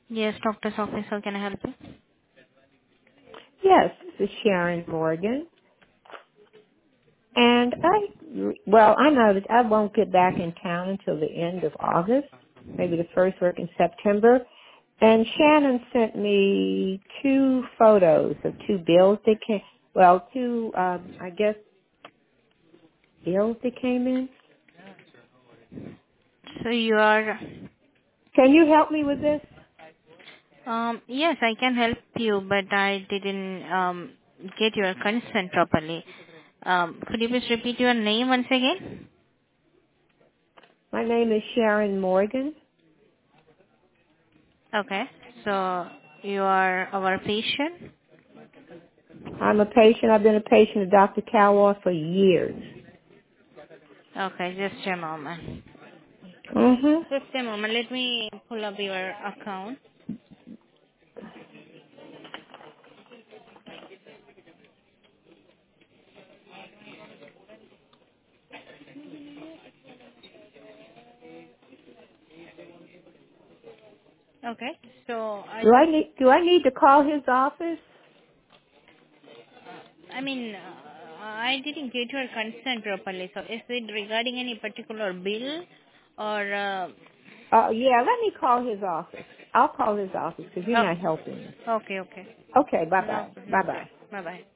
Yes, doctor's office. How can I help you? Yes, this is Sharon Morgan. And I know that I won't get back in town until the end of August, maybe the first week in September. And Shannon sent me two photos of two bills that came, I guess bills that came in. So you are, Can you help me with this? yes, I can help you, but I didn't get your consent properly. Could you please repeat your name once again? My name is Sharon Morgan. Okay. So you are our patient? I'm a patient. I've been a patient of Dr. Calwar for years. Okay, just a moment. Mm-hmm. Just a moment. Let me pull up your account. Okay. So Do I need to call his office? I didn't get your consent properly. So is it regarding any particular bill or? Yeah, let me call his office. I'll call his office because you're Oh, not helping me. okay, okay. Okay, No bye-bye. problem. Bye-bye. Bye bye.